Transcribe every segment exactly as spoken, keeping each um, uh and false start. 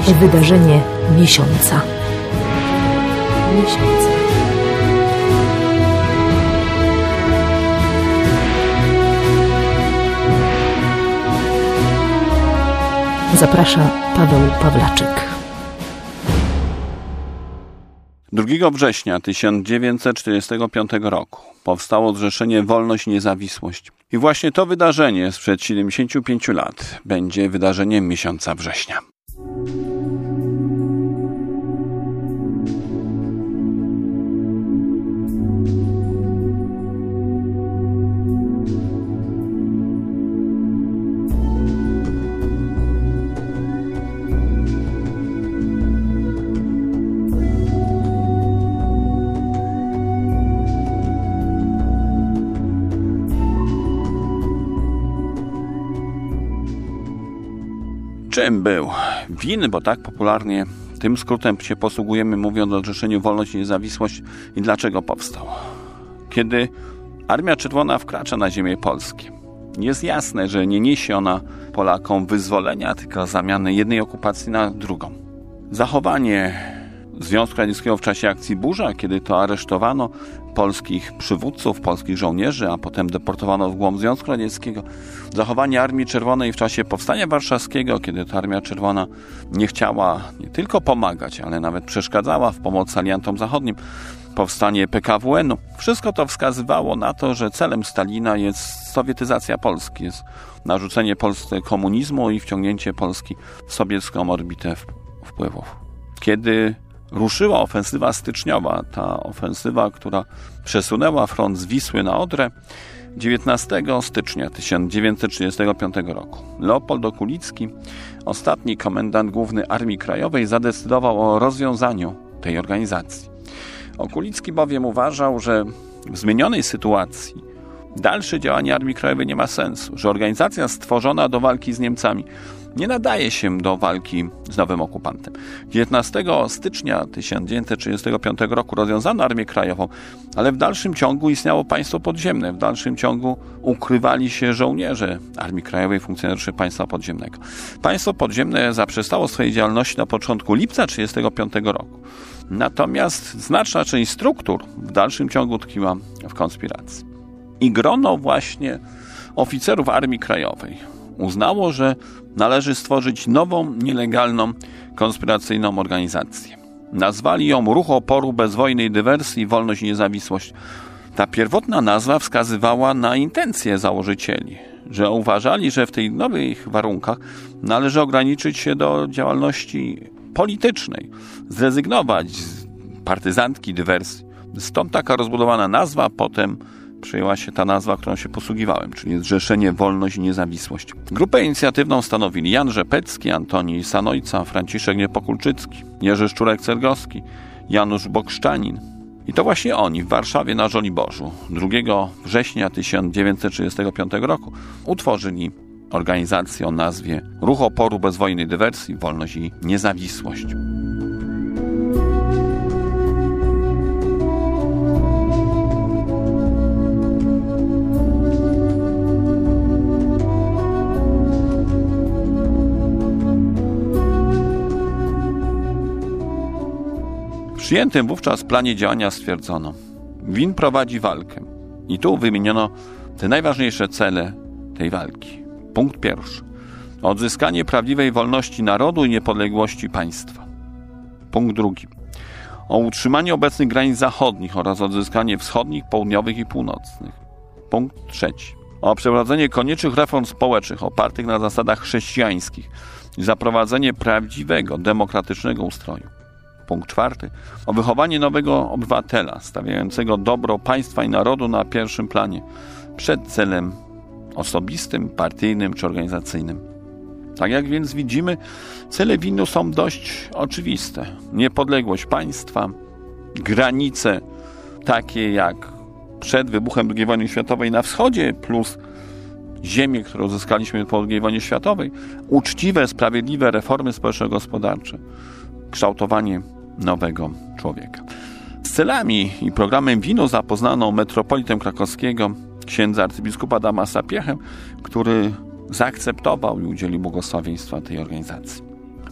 września. Wydarzenie miesiąca. Miesiąca. Zaprasza Paweł Pawlaczyk. drugiego września tysiąc dziewięćset czterdziestego piątego roku powstało Zrzeszenie Wolność i Niezawisłość. I właśnie to wydarzenie sprzed siedemdziesięciu pięciu lat będzie wydarzeniem miesiąca września. Czym był WiN, bo tak popularnie tym skrótem się posługujemy, mówiąc o Zrzeszeniu Wolność i Niezawisłość, i dlaczego powstał? Kiedy Armia Czerwona wkracza na ziemię polskie, jest jasne, że nie niesie ona Polakom wyzwolenia, tylko zamiany jednej okupacji na drugą. Zachowanie Związku Radzieckiego w czasie akcji Burza, kiedy to aresztowano polskich przywódców, polskich żołnierzy, a potem deportowano w głąb Związku Radzieckiego. Zachowanie Armii Czerwonej w czasie Powstania Warszawskiego, kiedy to Armia Czerwona nie chciała nie tylko pomagać, ale nawet przeszkadzała w pomocy aliantom zachodnim. Powstanie P K W N-u. Wszystko to wskazywało na to, że celem Stalina jest sowietyzacja Polski, jest narzucenie Polsce komunizmu i wciągnięcie Polski w sowiecką orbitę wpływów. Kiedy ruszyła ofensywa styczniowa, ta ofensywa, która przesunęła front z Wisły na Odrę, dziewiętnastego stycznia tysiąc dziewięćset trzydziestego piątego roku Leopold Okulicki, ostatni komendant główny Armii Krajowej, zadecydował o rozwiązaniu tej organizacji. Okulicki bowiem uważał, że w zmienionej sytuacji dalsze działanie Armii Krajowej nie ma sensu, że organizacja stworzona do walki z Niemcami nie nadaje się do walki z nowym okupantem. dziewiętnastego stycznia tysiąc dziewięćset trzydziestego piątego roku rozwiązano Armię Krajową, ale w dalszym ciągu istniało państwo podziemne. W dalszym ciągu ukrywali się żołnierze Armii Krajowej, funkcjonariusze państwa podziemnego. Państwo podziemne zaprzestało swojej działalności na początku lipca tysiąc dziewięćset trzydziestego piątego roku. Natomiast znaczna część struktur w dalszym ciągu tkwiła w konspiracji. I grono właśnie oficerów Armii Krajowej uznało, że należy stworzyć nową, nielegalną, konspiracyjną organizację. Nazwali ją Ruch Oporu Bezwojnej Dywersji, Wolność i Niezawisłość. Ta pierwotna nazwa wskazywała na intencje założycieli, że uważali, że w tych nowych warunkach należy ograniczyć się do działalności politycznej, zrezygnować z partyzantki, dywersji. Stąd taka rozbudowana nazwa, potem przyjęła się ta nazwa, którą się posługiwałem, czyli Zrzeszenie Wolność i Niezawisłość. Grupę inicjatywną stanowili Jan Rzepecki, Antoni Sanojca, Franciszek Niepokulczycki, Jerzy Szczurek-Cergowski, Janusz Bokszczanin. I to właśnie oni w Warszawie na Żoliborzu drugiego września tysiąc dziewięćset trzydziestego piątego roku utworzyli organizację o nazwie Ruch Oporu Bezwojnej Dywersji, Wolność i Niezawisłość. W przyjętym wówczas planie działania stwierdzono: WiN prowadzi walkę. I tu wymieniono te najważniejsze cele tej walki. Punkt pierwszy. Odzyskanie prawdziwej wolności narodu i niepodległości państwa. Punkt drugi. O utrzymanie obecnych granic zachodnich oraz odzyskanie wschodnich, południowych i północnych. Punkt trzeci. O przeprowadzenie koniecznych reform społecznych opartych na zasadach chrześcijańskich i zaprowadzenie prawdziwego, demokratycznego ustroju. Punkt czwarty. O wychowanie nowego obywatela, stawiającego dobro państwa i narodu na pierwszym planie, przed celem osobistym, partyjnym czy organizacyjnym. Tak jak więc widzimy, cele WiN-u są dość oczywiste. Niepodległość państwa, granice takie jak przed wybuchem drugiej wojny światowej na wschodzie, plus ziemię, którą uzyskaliśmy po drugiej wojnie światowej, uczciwe, sprawiedliwe reformy społeczno-gospodarcze, kształtowanie nowego człowieka. Z celami i programem WiN-u zapoznano metropolitę krakowskiego, księdza arcybiskupa Adama Sapiehę, który zaakceptował i udzielił błogosławieństwa tej organizacji.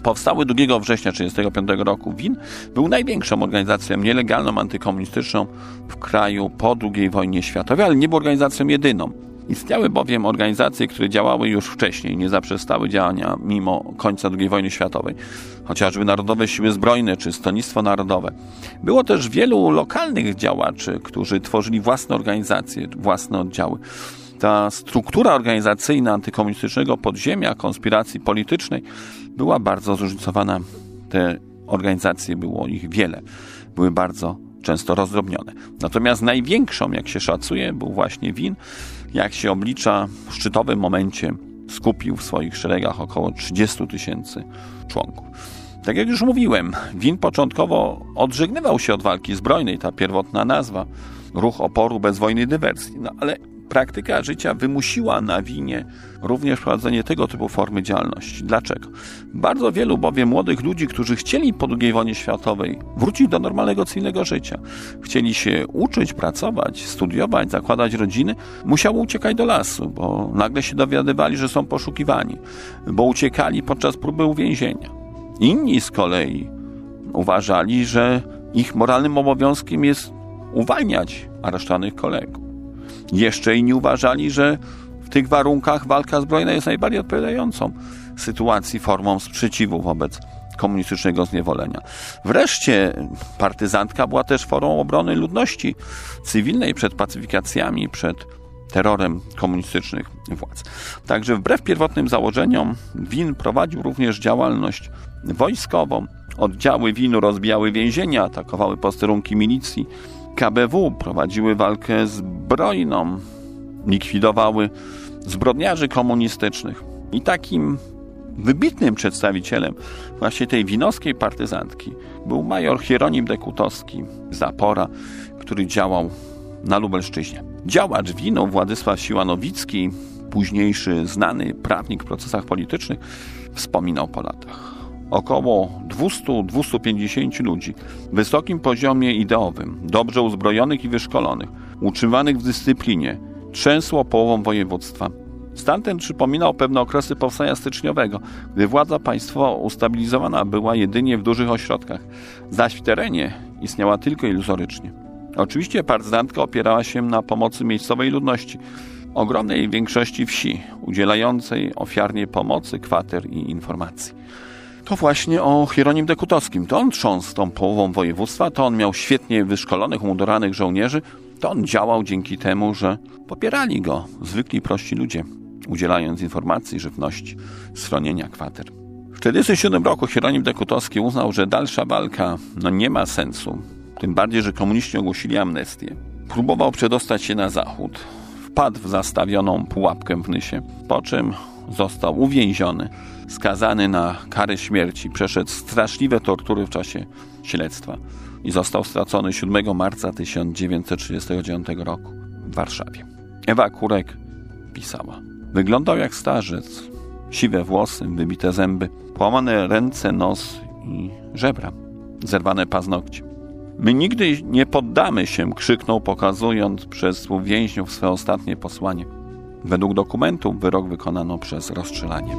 Powstały drugiego września tysiąc dziewięćset trzydziestego piątego roku WiN był największą organizacją nielegalną, antykomunistyczną w kraju po drugiej wojnie światowej, ale nie był organizacją jedyną. Istniały bowiem organizacje, które działały już wcześniej, nie zaprzestały działania mimo końca drugiej wojny światowej. Chociażby Narodowe Siły Zbrojne czy Stronnictwo Narodowe. Było też wielu lokalnych działaczy, którzy tworzyli własne organizacje, własne oddziały. Ta struktura organizacyjna antykomunistycznego podziemia, konspiracji politycznej była bardzo zróżnicowana. Te organizacje, było ich wiele, były bardzo często rozdrobnione. Natomiast największą, jak się szacuje, był właśnie WiN. Jak się oblicza, w szczytowym momencie skupił w swoich szeregach około trzydziestu tysięcy członków. Tak jak już mówiłem, WiN początkowo odżegnywał się od walki zbrojnej, ta pierwotna nazwa, ruch oporu bez wojny i dywersji. No ale praktyka życia wymusiła na WiNie również prowadzenie tego typu formy działalności. Dlaczego? Bardzo wielu bowiem młodych ludzi, którzy chcieli po drugiej wojnie światowej wrócić do normalnego cywilnego życia, chcieli się uczyć, pracować, studiować, zakładać rodziny, musiało uciekać do lasu, bo nagle się dowiadywali, że są poszukiwani, bo uciekali podczas próby uwięzienia. Inni z kolei uważali, że ich moralnym obowiązkiem jest uwalniać aresztowanych kolegów. Jeszcze inni uważali, że w tych warunkach walka zbrojna jest najbardziej odpowiadającą sytuacji formą sprzeciwu wobec komunistycznego zniewolenia. Wreszcie partyzantka była też formą obrony ludności cywilnej przed pacyfikacjami, przed terrorem komunistycznych władz. Także wbrew pierwotnym założeniom WiN prowadził również działalność wojskową. Oddziały WiN-u rozbijały więzienia, atakowały posterunki milicji. K B W prowadziły walkę zbrojną, likwidowały zbrodniarzy komunistycznych. I takim wybitnym przedstawicielem właśnie tej winowskiej partyzantki był major Hieronim Dekutowski z Zapora, który działał na Lubelszczyźnie. Działacz WiN-u Władysław Siła-Nowicki, późniejszy znany prawnik w procesach politycznych, wspominał po latach. Około dwieście do dwustu pięćdziesięciu ludzi w wysokim poziomie ideowym, dobrze uzbrojonych i wyszkolonych, utrzymanych w dyscyplinie, trzęsło połową województwa. Stan ten przypominał pewne okresy powstania styczniowego, gdy władza państwowa ustabilizowana była jedynie w dużych ośrodkach, zaś w terenie istniała tylko iluzorycznie. Oczywiście partyzantka opierała się na pomocy miejscowej ludności, ogromnej większości wsi, udzielającej ofiarnie pomocy, kwater i informacji. To właśnie o Hieronim Dekutowskim. To on trząsł tą połową województwa, to on miał świetnie wyszkolonych, umundurowanych żołnierzy, to on działał dzięki temu, że popierali go zwykli prości ludzie, udzielając informacji, żywności, schronienia, kwater. W tysiąc dziewięćset czterdziestym siódmym roku Hieronim Dekutowski uznał, że dalsza walka no, nie ma sensu, tym bardziej, że komuniści ogłosili amnestię. Próbował przedostać się na zachód, wpadł w zastawioną pułapkę w Nysie, po czym został uwięziony, skazany na karę śmierci, przeszedł straszliwe tortury w czasie śledztwa i został stracony siódmego marca tysiąc dziewięćset trzydziestego dziewiątego roku w Warszawie. Ewa Kurek pisała: wyglądał jak starzec, siwe włosy, wybite zęby, połamane ręce, nos i żebra, zerwane paznokcie. My nigdy nie poddamy się, krzyknął, pokazując przez dwóch więźniów swe ostatnie posłanie. Według dokumentów wyrok wykonano przez rozstrzelanie.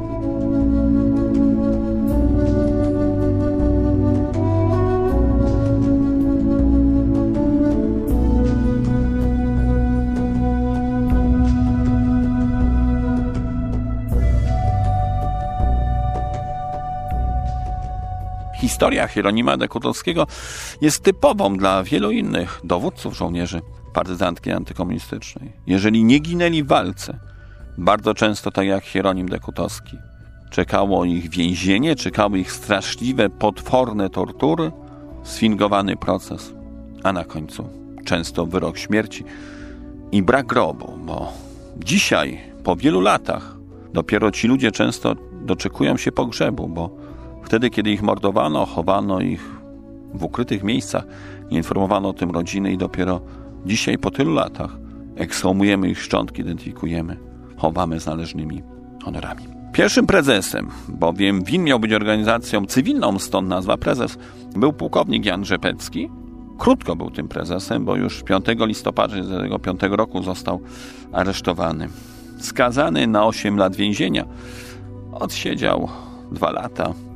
Historia Hieronima Dekutowskiego jest typową dla wielu innych dowódców żołnierzy partyzantki antykomunistycznej. Jeżeli nie ginęli w walce, bardzo często tak jak Hieronim Dekutowski, czekało ich więzienie, czekały ich straszliwe, potworne tortury, sfingowany proces, a na końcu często wyrok śmierci i brak grobu, bo dzisiaj, po wielu latach, dopiero ci ludzie często doczekują się pogrzebu, bo wtedy, kiedy ich mordowano, chowano ich w ukrytych miejscach, nie informowano o tym rodziny i dopiero dzisiaj, po tylu latach, ekshumujemy ich szczątki, identyfikujemy, chowamy z należnymi honorami. Pierwszym prezesem, bowiem WiN miał być organizacją cywilną, stąd nazwa prezes, był pułkownik Jan Rzepecki. Krótko był tym prezesem, bo już piątego listopada tysiąc dziewięćset trzydziestego piątego roku został aresztowany. Skazany na osiem lat więzienia, odsiedział dwa lata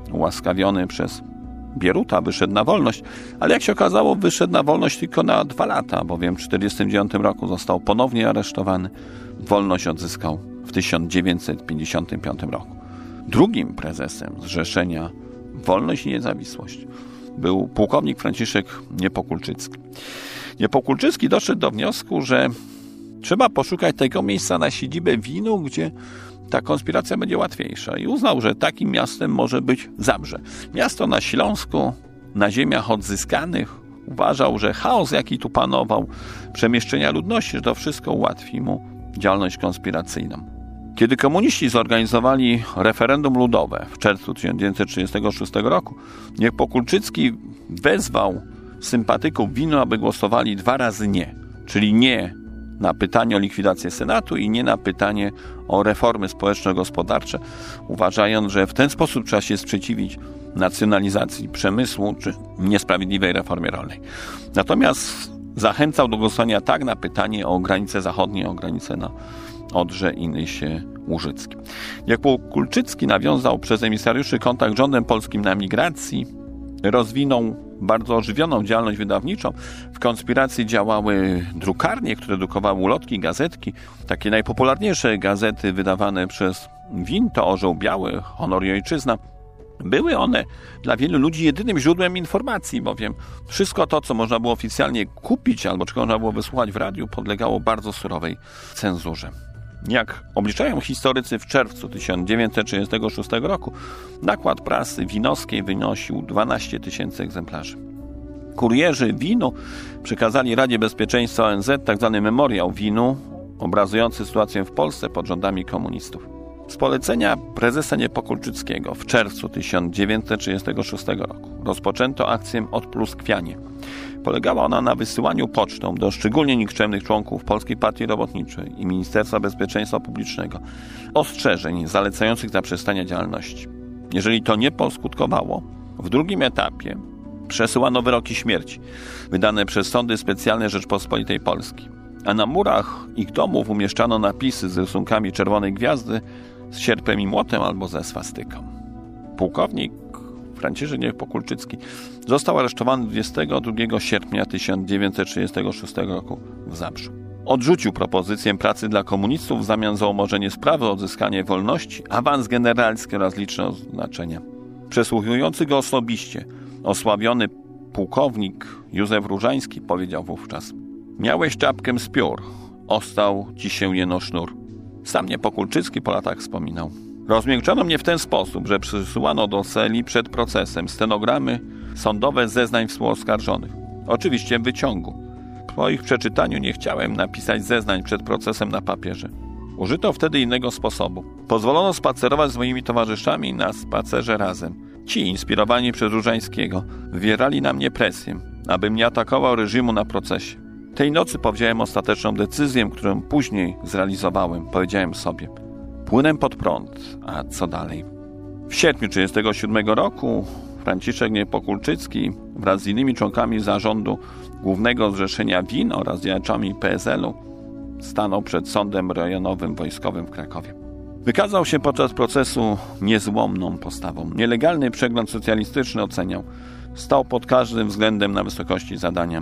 ułaskawiony przez Bieruta, wyszedł na wolność, ale jak się okazało, wyszedł na wolność tylko na dwa lata, bowiem w tysiąc dziewięćset czterdziestym dziewiątym roku został ponownie aresztowany. Wolność odzyskał w tysiąc dziewięćset pięćdziesiątym piątym roku. Drugim prezesem Zrzeszenia Wolność i Niezawisłość był pułkownik Franciszek Niepokulczycki. Niepokulczycki doszedł do wniosku, że trzeba poszukać tego miejsca na siedzibę Winu, gdzie ta konspiracja będzie łatwiejsza, i uznał, że takim miastem może być Zabrze. Miasto na Śląsku, na ziemiach odzyskanych. Uważał, że chaos, jaki tu panował, przemieszczenia ludności, że to wszystko ułatwi mu działalność konspiracyjną. Kiedy komuniści zorganizowali referendum ludowe w czerwcu tysiąc dziewięćset trzydziestego szóstego roku, Niepokulczycki wezwał sympatyków Winu, aby głosowali dwa razy nie, czyli nie na pytanie o likwidację Senatu i nie na pytanie o reformy społeczno-gospodarcze, uważając, że w ten sposób trzeba się sprzeciwić nacjonalizacji przemysłu czy niesprawiedliwej reformie rolnej. Natomiast zachęcał do głosowania tak na pytanie o granice zachodnie, o granice na Odrze i Nysie Łużyckim. Niepokulczycki nawiązał przez emisariuszy kontakt z rządem polskim na emigracji, rozwinął bardzo ożywioną działalność wydawniczą. W konspiracji działały drukarnie, które drukowały ulotki, gazetki. Takie najpopularniejsze gazety wydawane przez Win to Orzeł Biały, Honor i Ojczyzna. Były one dla wielu ludzi jedynym źródłem informacji, bowiem wszystko to, co można było oficjalnie kupić albo czego można było wysłuchać w radiu, podlegało bardzo surowej cenzurze. Jak obliczają historycy, w czerwcu tysiąc dziewięćset trzydziestego szóstego roku nakład prasy winowskiej wynosił dwanaście tysięcy egzemplarzy. Kurierzy Winu przekazali Radzie Bezpieczeństwa O N Z tzw. memoriał Winu, obrazujący sytuację w Polsce pod rządami komunistów. Z polecenia prezesa Niepokulczyckiego w czerwcu tysiąc dziewięćset trzydziestego szóstego roku rozpoczęto akcję Odpluskwianie. Polegała ona na wysyłaniu pocztą do szczególnie nikczemnych członków Polskiej Partii Robotniczej i Ministerstwa Bezpieczeństwa Publicznego ostrzeżeń zalecających zaprzestania działalności. Jeżeli to nie poskutkowało, w drugim etapie przesyłano wyroki śmierci wydane przez sądy specjalne Rzeczpospolitej Polskiej, a na murach ich domów umieszczano napisy z rysunkami czerwonej gwiazdy, z sierpem i młotem albo ze swastyką. Pułkownik Franciszek Niepokulczycki został aresztowany dwudziestego drugiego sierpnia tysiąc dziewięćset trzydziestego szóstego roku w Zabrzu. Odrzucił propozycję pracy dla komunistów w zamian za umorzenie sprawy o odzyskanie wolności, awans generalski oraz liczne oznaczenia. Przesłuchujący go osobiście osławiony pułkownik Józef Różański powiedział wówczas: miałeś czapkę z piór, ostał ci się jeno sznur. Sam Niepokulczycki po latach wspominał: rozmiękczono mnie w ten sposób, że przysyłano do celi przed procesem stenogramy sądowe zeznań współoskarżonych. Oczywiście w wyciągu. Po ich przeczytaniu nie chciałem napisać zeznań przed procesem na papierze. Użyto wtedy innego sposobu. Pozwolono spacerować z moimi towarzyszami na spacerze razem. Ci, inspirowani przez Różańskiego, wywierali na mnie presję, abym nie atakował reżimu na procesie. Tej nocy powziąłem ostateczną decyzję, którą później zrealizowałem. Powiedziałem sobie: płynę pod prąd, a co dalej? W sierpniu tysiąc dziewięćset trzydziestego siódmego roku Franciszek Niepokulczycki wraz z innymi członkami zarządu Głównego Zrzeszenia Win oraz działaczami P S L u stanął przed sądem rejonowym wojskowym w Krakowie. Wykazał się podczas procesu niezłomną postawą. Nielegalny przegląd socjalistyczny oceniał. Stał pod każdym względem na wysokości zadania.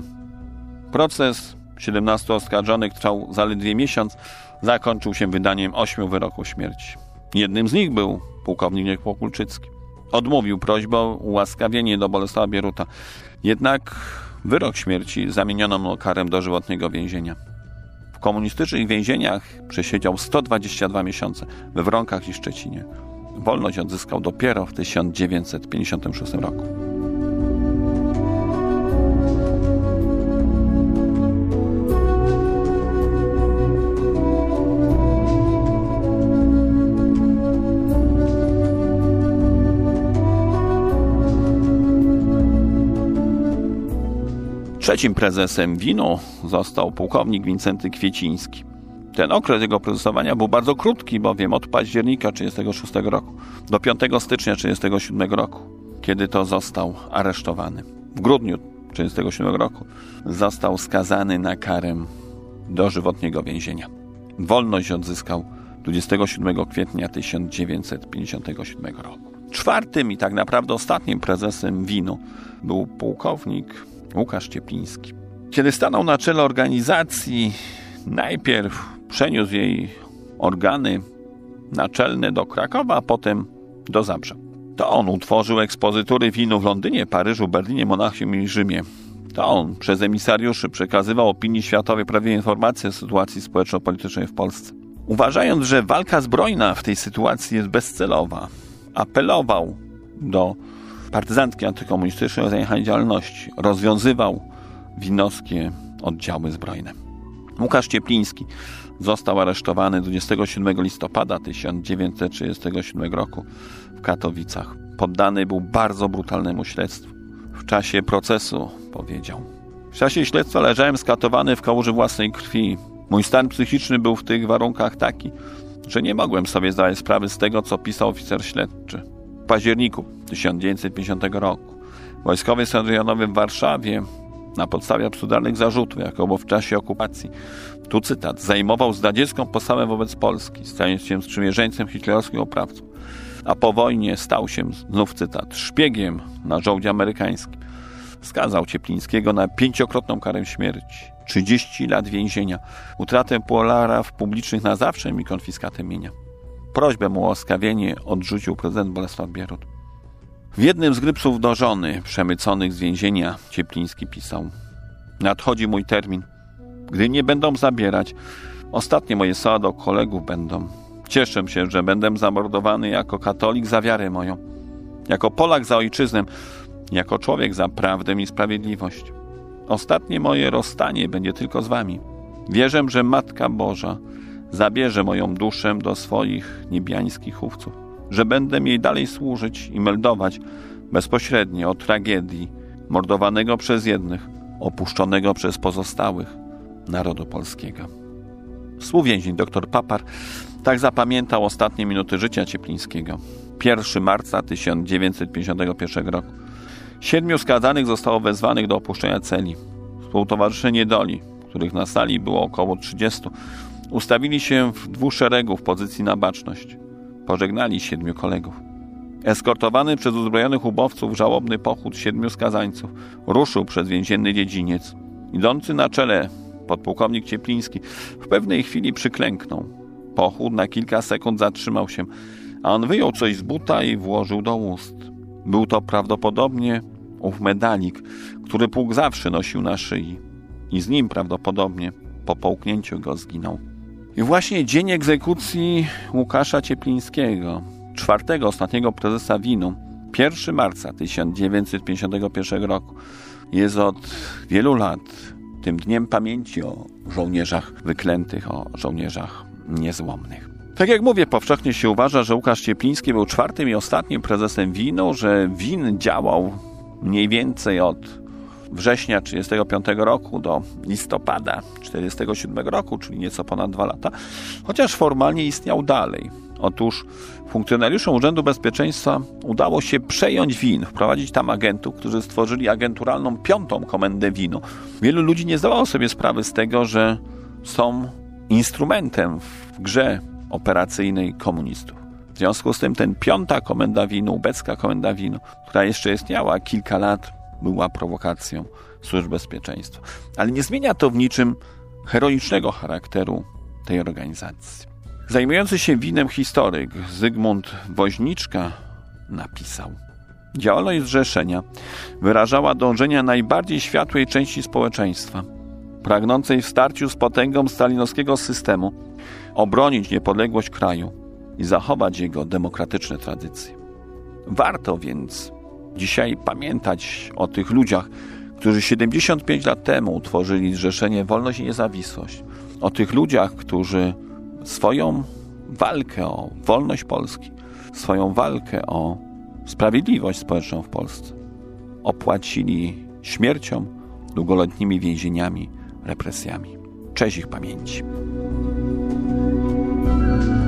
Proces siedemnastu oskarżonych trwał zaledwie miesiąc, zakończył się wydaniem ośmiu wyroków śmierci. Jednym z nich był pułkownik Niepokulczycki. Odmówił prośbę o ułaskawienie do Bolesława Bieruta. Jednak wyrok śmierci zamieniono mu karę dożywotniego więzienia. W komunistycznych więzieniach przesiedział sto dwadzieścia dwa miesiące we Wronkach i Szczecinie. Wolność odzyskał dopiero w tysiąc dziewięćset pięćdziesiątym szóstym roku. Trzecim prezesem Winu został pułkownik Wincenty Kwieciński. Ten okres jego prezesowania był bardzo krótki, bowiem od października tysiąc dziewięćset trzydziestego szóstego roku do piątego stycznia tysiąc dziewięćset trzydziestego siódmego roku, kiedy to został aresztowany. W grudniu tysiąc dziewięćset trzydziestego siódmego roku został skazany na karę dożywotniego więzienia. Wolność odzyskał dwudziestego siódmego kwietnia tysiąc dziewięćset pięćdziesiątego siódmego roku. Czwartym i tak naprawdę ostatnim prezesem winu był pułkownik Łukasz Ciepliński. Kiedy stanął na czele organizacji, najpierw przeniósł jej organy naczelne do Krakowa, a potem do Zabrza. To on utworzył ekspozytury winu w Londynie, Paryżu, Berlinie, Monachium i Rzymie. To on przez emisariuszy przekazywał opinii światowej prawie informacje o sytuacji społeczno-politycznej w Polsce. Uważając, że walka zbrojna w tej sytuacji jest bezcelowa, apelował do partyzantki antykomunistycznej o zajechanie działalności. Rozwiązywał winowskie oddziały zbrojne. Łukasz Ciepliński został aresztowany dwudziestego siódmego listopada tysiąc dziewięćset trzydziestego siódmego roku w Katowicach. Poddany był bardzo brutalnemu śledztwu. W czasie procesu powiedział: w czasie śledztwa leżałem skatowany w kałuży własnej krwi. Mój stan psychiczny był w tych warunkach taki, że nie mogłem sobie zdawać sprawy z tego, co pisał oficer śledczy. W październiku tysiąc dziewięćset pięćdziesiątego roku Wojskowy Sąd Rejonowy w Warszawie na podstawie absurdalnych zarzutów, jakoby w czasie okupacji, tu cytat, zajmował zdradziecką postawę wobec Polski, stając się sprzymierzeńcem hitlerowskich oprawców, a po wojnie stał się, znów cytat, szpiegiem na żołdzie amerykańskim. Skazał Cieplińskiego na pięciokrotną karę śmierci, trzydzieści lat więzienia, utratę polarów publicznych na zawsze i konfiskatę mienia. Prośbę mu o łaskawienie odrzucił prezydent Bolesław Bierut. W jednym z grypsów do żony przemyconych z więzienia Ciepliński pisał: nadchodzi mój termin. Gdy mnie będą zabierać, ostatnie moje słowa do kolegów będą: cieszę się, że będę zamordowany jako katolik za wiarę moją, jako Polak za ojczyznę, jako człowiek za prawdę i sprawiedliwość. Ostatnie moje rozstanie będzie tylko z wami. Wierzę, że Matka Boża zabierze moją duszę do swoich niebiańskich chówców, że będę jej dalej służyć i meldować bezpośrednio o tragedii mordowanego przez jednych, opuszczonego przez pozostałych narodu polskiego. Współwięzień dr Papar tak zapamiętał ostatnie minuty życia Cieplińskiego. pierwszego marca tysiąc dziewięćset pięćdziesiątego pierwszego roku. Siedmiu skazanych zostało wezwanych do opuszczenia celi. Współtowarzysze niedoli, których na sali było około trzydziestu, ustawili się w dwóch szeregu w pozycji na baczność. Pożegnali siedmiu kolegów. Eskortowany przez uzbrojonych ubowców żałobny pochód siedmiu skazańców ruszył przez więzienny dziedziniec. Idący na czele podpułkownik Ciepliński w pewnej chwili przyklęknął. Pochód na kilka sekund zatrzymał się, a on wyjął coś z buta i włożył do ust. Był to prawdopodobnie ów medalik, który pułk zawsze nosił na szyi. I z nim prawdopodobnie po połknięciu go zginął. I właśnie dzień egzekucji Łukasza Cieplińskiego, czwartego ostatniego prezesa winu, pierwszego marca tysiąc dziewięćset pięćdziesiątego pierwszego roku, jest od wielu lat tym dniem pamięci o żołnierzach wyklętych, o żołnierzach niezłomnych. Tak jak mówię, powszechnie się uważa, że Łukasz Ciepliński był czwartym i ostatnim prezesem winu, że win działał mniej więcej od września tysiąc dziewięćset trzydziestego piątego roku do listopada tysiąc dziewięćset czterdziestego siódmego roku, czyli nieco ponad dwa lata, chociaż formalnie istniał dalej. Otóż funkcjonariuszom Urzędu Bezpieczeństwa udało się przejąć win, wprowadzić tam agentów, którzy stworzyli agenturalną piątą komendę winu. Wielu ludzi nie zdawało sobie sprawy z tego, że są instrumentem w grze operacyjnej komunistów. W związku z tym ten piąta komenda winu, ubecka komenda winu, która jeszcze istniała kilka lat, była prowokacją służb bezpieczeństwa. Ale nie zmienia to w niczym heroicznego charakteru tej organizacji. Zajmujący się winem historyk Zygmunt Woźniczka napisał: działalność zrzeszenia wyrażała dążenia najbardziej światłej części społeczeństwa, pragnącej w starciu z potęgą stalinowskiego systemu obronić niepodległość kraju i zachować jego demokratyczne tradycje. Warto więc dzisiaj pamiętać o tych ludziach, którzy siedemdziesiąt pięć lat temu utworzyli Zrzeszenie Wolność i Niezawisłość. O tych ludziach, którzy swoją walkę o wolność Polski, swoją walkę o sprawiedliwość społeczną w Polsce opłacili śmiercią, długoletnimi więzieniami, represjami. Cześć ich pamięci.